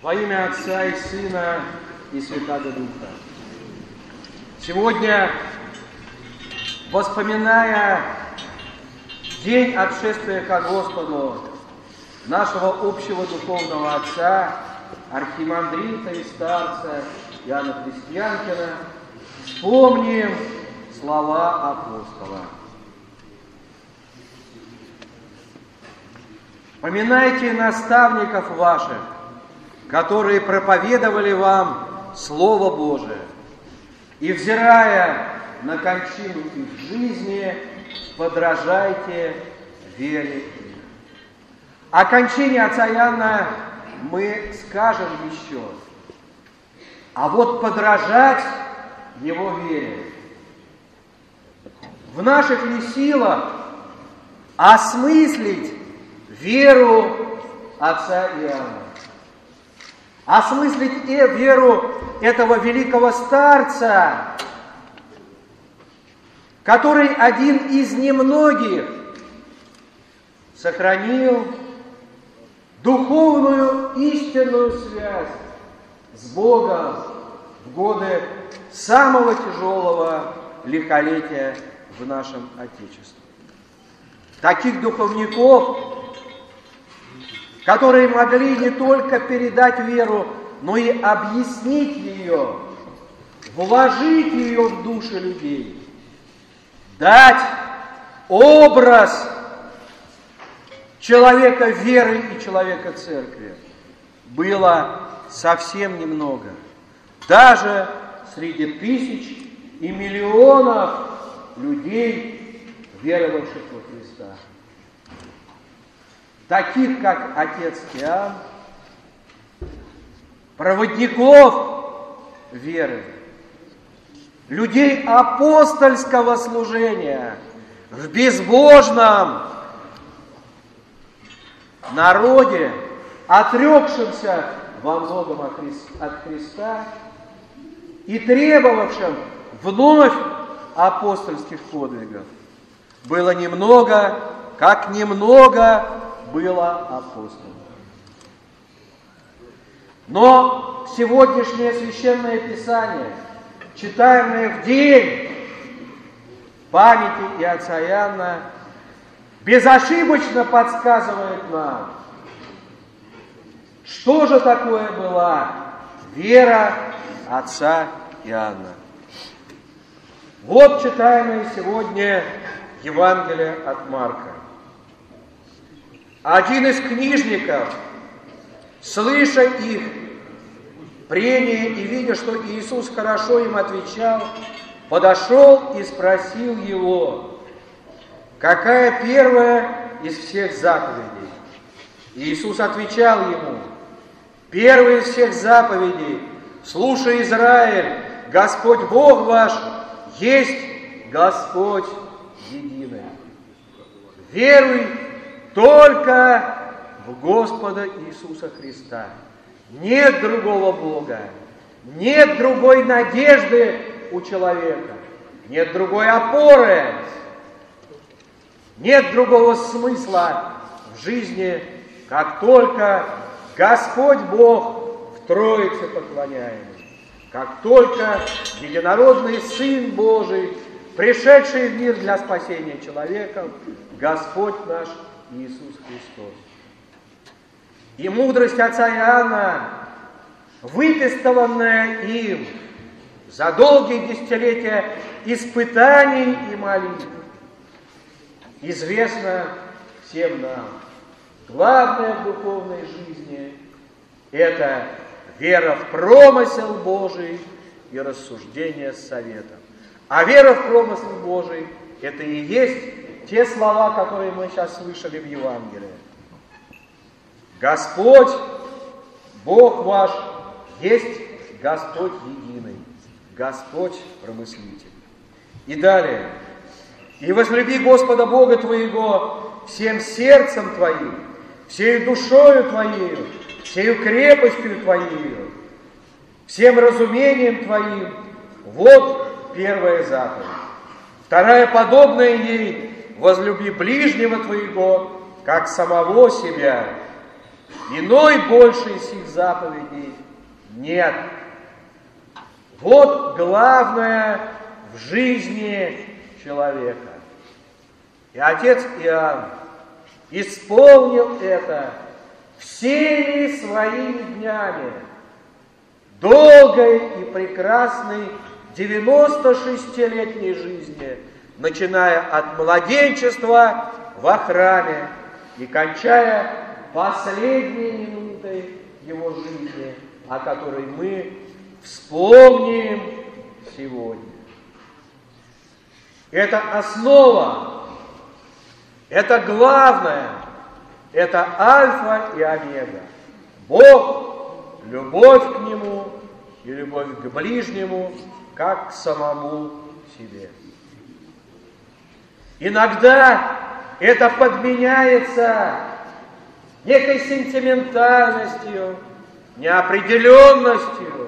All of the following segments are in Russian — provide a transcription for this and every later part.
Во имя Отца и Сына и Святаго Духа. Сегодня, вспоминая день отшествия ко Господу нашего общего духовного отца, архимандрита и старца Иоанна Крестьянкина, вспомним слова апостола. «Поминайте наставников ваших, которые проповедовали вам Слово Божие, и, взирая на кончину их жизни, подражайте вере их». О кончине отца Иоанна мы скажем еще, а вот подражать его вере. В наших ли силах осмыслить веру отца Иоанна? Осмыслить веру этого великого старца, который один из немногих сохранил духовную истинную связь с Богом в годы самого тяжелого лихолетия в нашем Отечестве. Таких духовников, которые могли не только передать веру, но и объяснить ее, вложить ее в души людей, дать образ человека веры и человека церкви, было совсем немного. Даже среди тысяч и миллионов людей, веровавших во Христа. Таких, как отец Иоанн, проводников веры, людей апостольского служения в безбожном народе, отрекшемся во многом от Христа и требовавшим вновь апостольских подвигов, было немного, как немного было апостолов. Но сегодняшнее Священное Писание, читаемое в день памяти и отца Иоанна, безошибочно подсказывает нам, что же такое была вера отца Иоанна. Вот читаемое сегодня Евангелие от Марка. Один из книжников, слыша их прения и видя, что Иисус хорошо им отвечал, подошел и спросил его, какая первая из всех заповедей? Иисус отвечал ему, первая из всех заповедей: слушай, Израиль, Господь Бог ваш есть Господь единый. Веруй только в Господа Иисуса Христа. Нет другого Бога, нет другой надежды у человека, нет другой опоры, нет другого смысла в жизни, как только Господь Бог в Троице поклоняемый, как только единородный Сын Божий, пришедший в мир для спасения человека, Господь наш Иисус Христос. И мудрость отца Иоанна, выпистованная им за долгие десятилетия испытаний и молитв, известна всем нам. Главное в духовной жизни – это вера в промысел Божий и рассуждение с советом. А вера в промысел Божий – это и есть те слова, которые мы сейчас слышали в Евангелии. Господь, Бог ваш, есть Господь единый, Господь промыслитель. И далее. И возлюби Господа Бога твоего всем сердцем твоим, всею душою твоею, всею крепостью твоею, всем разумением твоим. Вот первая заповедь. Вторая, подобная ей: возлюби ближнего твоего, как самого себя. иной большей сих заповедей нет. Вот главное в жизни человека. И отец Иоанн исполнил это всеми своими днями, долгой и прекрасной 96-летней жизни, начиная от младенчества во храме и кончая последней минутой его жизни, о которой мы вспомним сегодня. Это основа, это главное, это альфа и омега. Бог, любовь к Нему и любовь к ближнему, как к самому себе. Иногда это подменяется некой сентиментальностью, неопределенностью,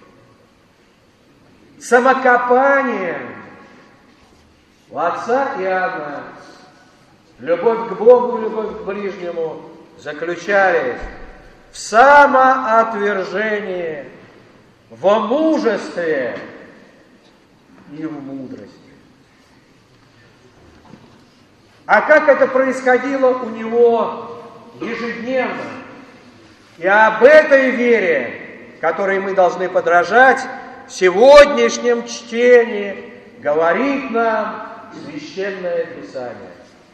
самокопанием. У отца Иоанна любовь к Богу и любовь к ближнему заключались в самоотвержении, во мужестве и в мудрости. А как это происходило у него ежедневно? И об этой вере, которой мы должны подражать, в сегодняшнем чтении говорит нам Священное Писание.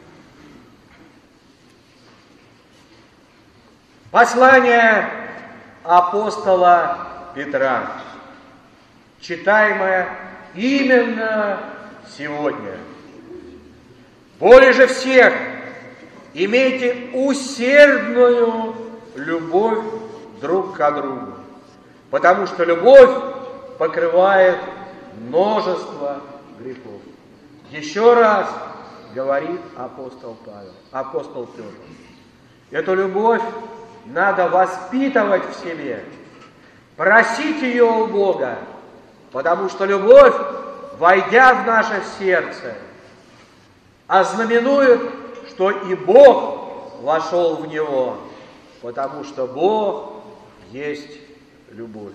Послание апостола Петра, читаемое именно сегодня. Более же всех имейте усердную любовь друг к другу, потому что любовь покрывает множество грехов. Еще раз говорит апостол Петр. Эту любовь надо воспитывать в себе, просить ее у Бога, потому что любовь, войдя в наше сердце, ознаменует, что и Бог вошел в него, потому что Бог есть любовь.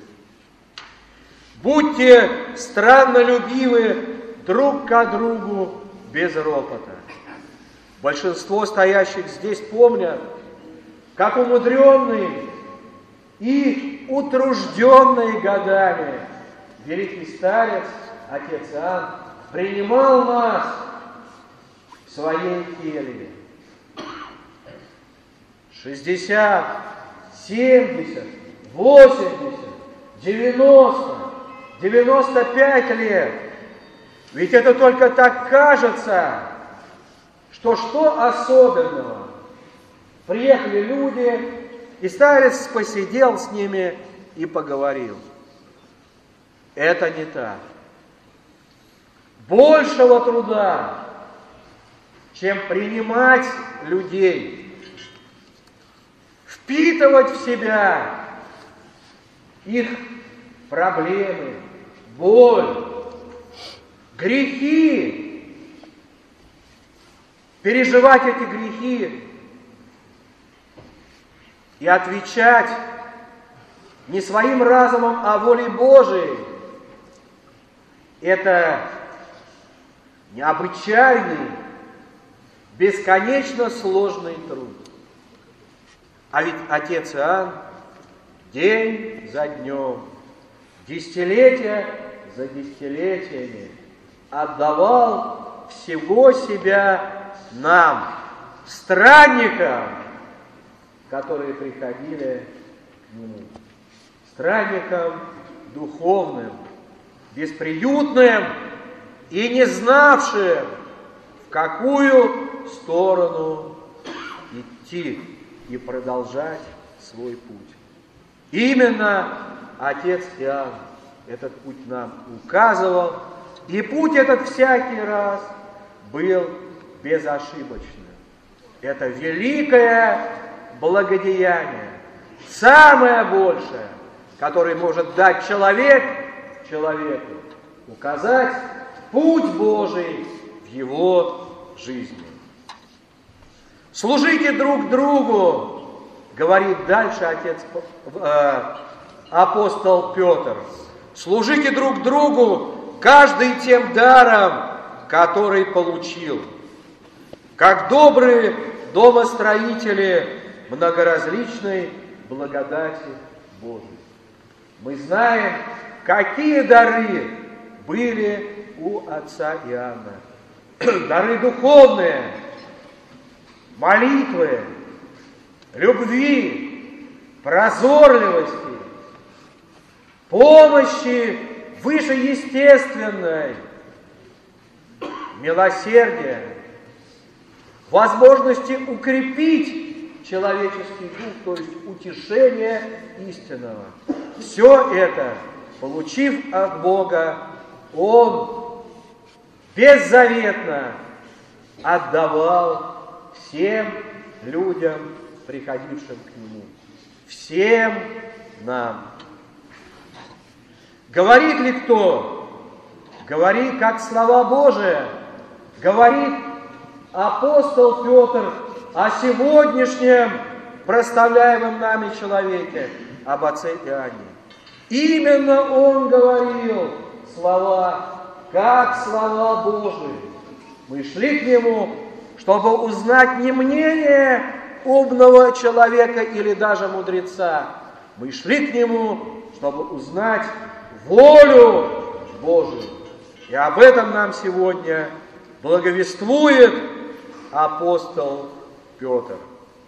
Будьте страннолюбивы друг к другу без ропота. Большинство стоящих здесь помнят, как умудренный и утружденный годами великий старец, отец Иоанн, принимал нас в своей келье. 60, 70, 80, 90, 95 лет. Ведь это только так кажется, что особенного? Приехали люди, и старец посидел с ними и поговорил. Это не так. Большего труда, чем принимать людей, впитывать в себя их проблемы, боль, грехи, переживать эти грехи и отвечать не своим разумом, а волей Божией. Это необычайный, бесконечно сложный труд. А ведь отец Иоанн день за днем, десятилетия за десятилетиями отдавал всего себя нам, странникам, которые приходили к нему, странникам духовным, бесприютным и не знавшим, в какую сторону идти и продолжать свой путь. Именно отец Иоанн этот путь нам указывал, и путь этот всякий раз был безошибочным. Это великое благодеяние, самое большее, которое может дать человек человеку, указать путь Божий в его жизни. Служите друг другу говорит дальше апостол Петр. Служите друг другу, каждый тем даром, который получил, как добрые домостроители многоразличной благодати Божией. Мы знаем, какие дары были у отца Иоанна. Дары духовные, молитвы, любви, прозорливости, помощи вышеестественной, милосердия, возможности укрепить человеческий дух, то есть утешение истинного. Все это, получив от Бога, Он беззаветно отдавал всем людям, приходившим к Нему, всем нам. Говорит ли кто? Говорит, как слова Божия. Говорит апостол Петр о сегодняшнем прославляемом нами человеке, об отце Иоанне. Именно он говорил слова, как слова Божии. Мы шли к нему, чтобы узнать не мнение умного человека или даже мудреца. Мы шли к нему, чтобы узнать волю Божию. И об этом нам сегодня благовествует апостол Петр.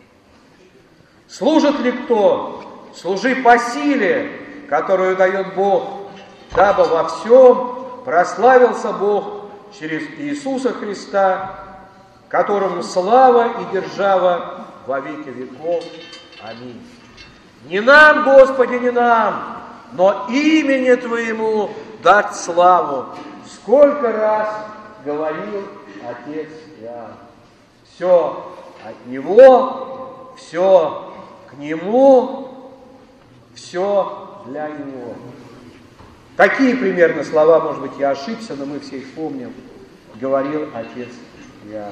Служит ли кто? Служи по силе, которую дает Бог, дабы во всем прославился Бог через Иисуса Христа, которому слава и держава во веки веков. Аминь. Не нам, Господи, не нам, но имени Твоему дать славу. Сколько раз говорил отец Иоанн. Все от Него, все к Нему, все для Него. Такие примерно слова, может быть, я ошибся, но мы все их помним, говорил отец Иоанн.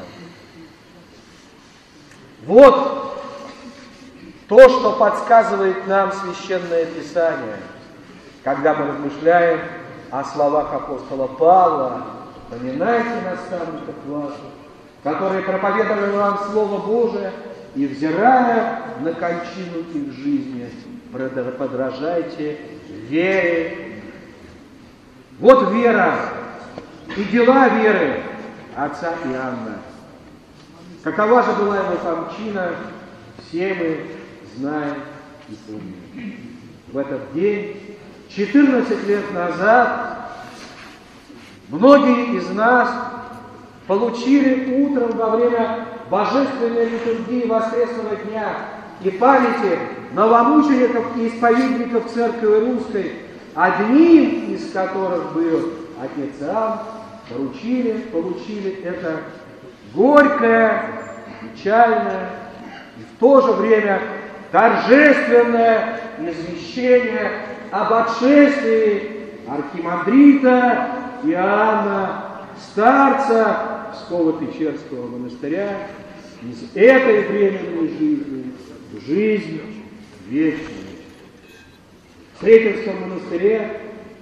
Вот то, что подсказывает нам Священное Писание, когда мы размышляем о словах апостола Павла: «Поминайте наставников ваших, которые проповедовали вам Слово Божие, и, взирая на кончину их жизни, подражайте вере». Вот вера и дела веры отца Иоанна. Какова же была его кончина, все мы знаем и помним. В этот день, 14 лет назад, многие из нас получили утром во время божественной литургии воскресного дня и памяти новомучеников и исповедников Церкви Русской, одним из которых был отец Иоанн, получили это горькое, печальное и в то же время торжественное извещение об отшествии архимандрита Иоанна, старца Псково-Печерского монастыря, из этой временной жизни в жизнь вечную. В Сретенском монастыре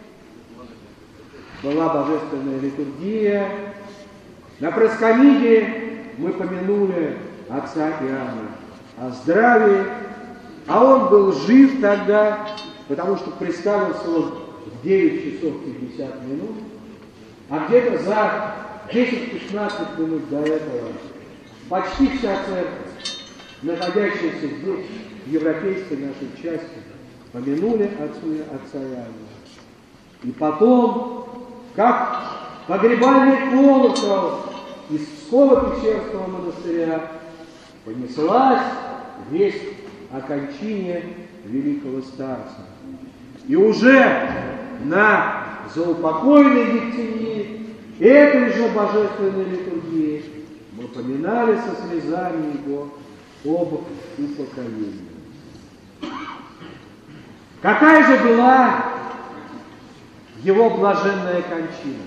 была божественная литургия. На проскомидии мы помянули отца Иоанна о здравии, а он был жив тогда, потому что представился он в 9 часов 50 минут, а где-то за 10-15 минут до этого почти вся церковь, находящаяся здесь, в европейской нашей части, помянули отца Иоанна. И потом, как погребальный колокол из Псково-Печерского монастыря, понеслась весть о кончине великого старца. И уже на заупокойной Ектении этой же божественной литургии мы поминали со слезами его об упокоении. Какая же была его блаженная кончина?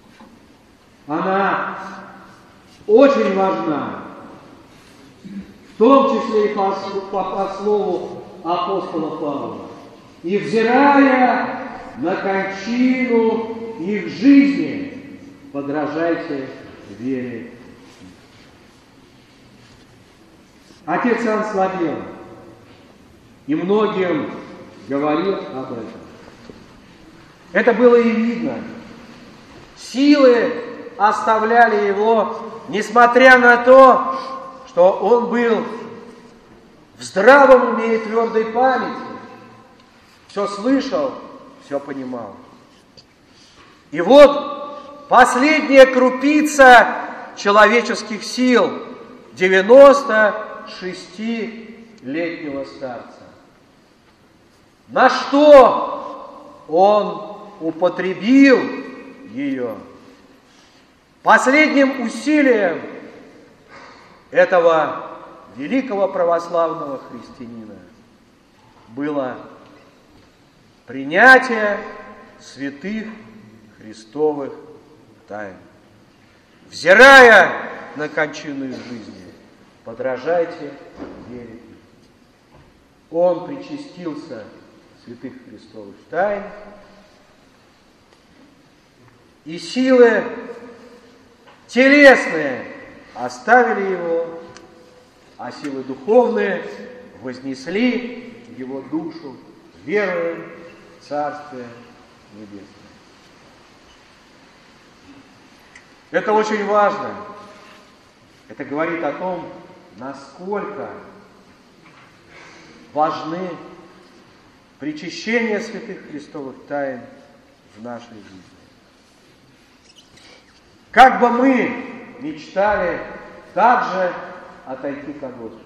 Она очень важна том числе и по слову апостола Павла. И взирая на кончину их жизни, подражайте вере. Отец Иоанн слабел, и многим говорил об этом. Это было и видно. Силы оставляли его, несмотря на то, что он был в здравом уме и твердой памяти. Все слышал, все понимал. И вот последняя крупица человеческих сил 96-летнего старца. На что он употребил ее? Последним усилием этого великого православного христианина было принятие святых Христовых тайн. Взирая на кончину их жизни, подражайте вере. Он причастился святых Христовых тайн, и силы телесные оставили его, а силы духовные вознесли его душу, веруя в Царствие Небесное. Это очень важно. Это говорит о том, насколько важны причащения святых Христовых тайн в нашей жизни. Как бы мы мечтали также отойти ко Господу.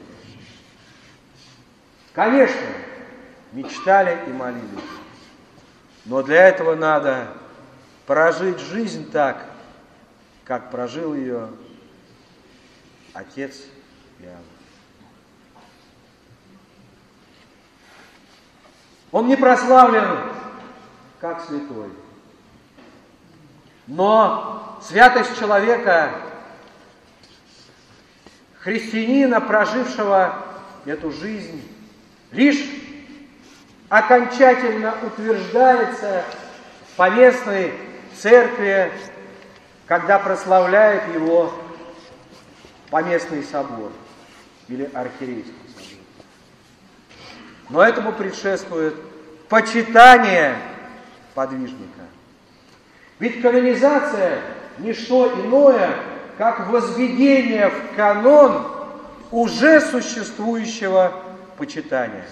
Конечно, мечтали и молились. Но для этого надо прожить жизнь так, как прожил ее отец Иоанн. Он не прославлен как святой. Но святость человека, христианина, прожившего эту жизнь, лишь окончательно утверждается в поместной церкви, когда прославляет его поместный собор или архиерейский собор. Но этому предшествует почитание подвижника. Ведь канонизация – не что иное, как возведение в канон уже существующего почитания.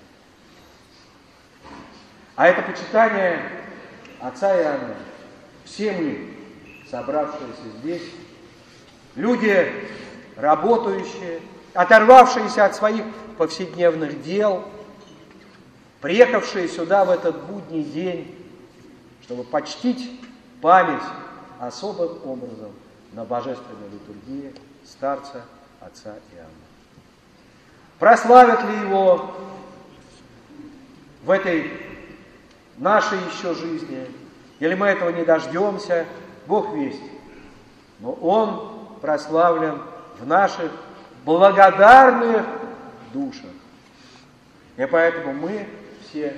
А это почитание отца Иоанна, все мы, собравшиеся здесь, люди, работающие, оторвавшиеся от своих повседневных дел, приехавшие сюда в этот будний день, чтобы почтить память особым образом на божественной литургии старца отца Иоанна. Прославят ли его в этой нашей еще жизни, или мы этого не дождемся, Бог весть. Но он прославлен в наших благодарных душах. И поэтому мы все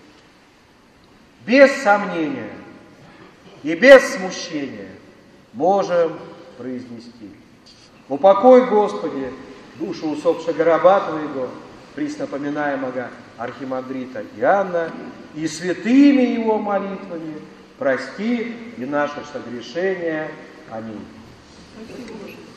без сомнения и без смущения можем произнести: «Упокой, Господи, душу усопшего раба Твоего, приснапоминаемого архимандрита Иоанна, и святыми его молитвами прости и наши согрешения. Аминь».